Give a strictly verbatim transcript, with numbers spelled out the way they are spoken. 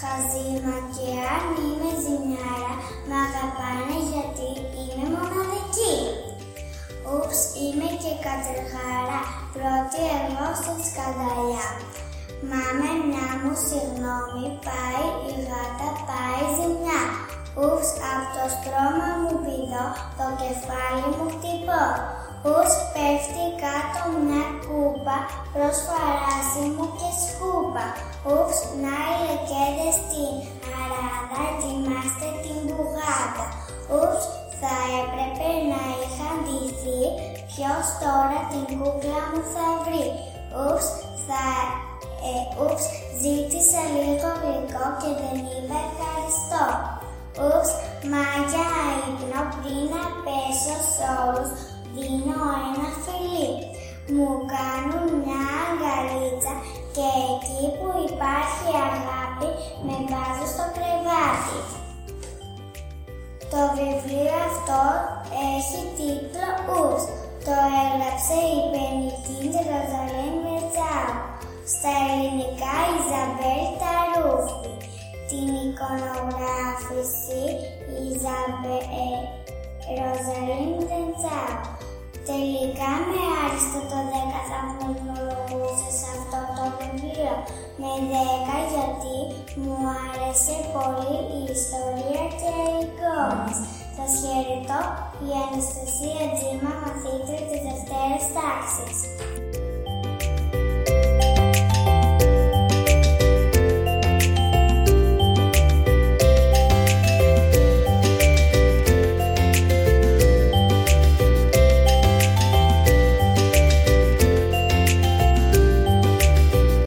χαζήμα και αν είμαι ζημιάρα, μ' αγαπάνε γιατί είμαι μοναδική. Ούψ, είμαι και κατεργάρα, πρώτη εγώ στη σκανδαλιά. Μα με μια μου συγγνώμη πάει η γάτα, πάει ζημιά. Ούψ, απ' το στρώμα μου πηδώ, το κεφάλι μου χτυπώ. Ούψ, πέφτει κάτω μια κούπα, προσφαράζει μου και σκούπα. Ούψ, να οι λεκέδες στην αράδα, ετοιμάστε την μπουγάδα. Ούψ, θα έπρεπε να είχα ντυθεί, ποιος τώρα την κούκλα μου θα βρει. Ούψ, θα... Ε, ούψ, ζήτησα λίγο γλυκό και δεν είπα ευχαριστώ. Ούψ, μα για ύπνο πριν να πέσω σ' όλους, δίνω ένα φιλί. Μου κάνουν μια αγκαλίτσα και εκεί που υπάρχει αγάπη με βάζω στο κρεβάτι. Το βιβλίο αυτό έχει τίτλο Ούψ. Το έγραψε η Μπενιτίν Ροζαλίν Μερτζάου. Στα ελληνικά Ιζαμπέλ Ταρούφη. Την εικονογράφηση Ιζαμπέλ ε, Ροζαλίν Μερτζάου. Τελικά με άριστο το δέκα θα βαθμολογούσε σε αυτό το βιβλίο. Με δέκα γιατί μου άρεσε πολύ η ιστορία και οι εικόνες. Σας χαιρετώ, η Αναστασία Τζίμα, μαθήτρια της Δευτέρας Τάξης.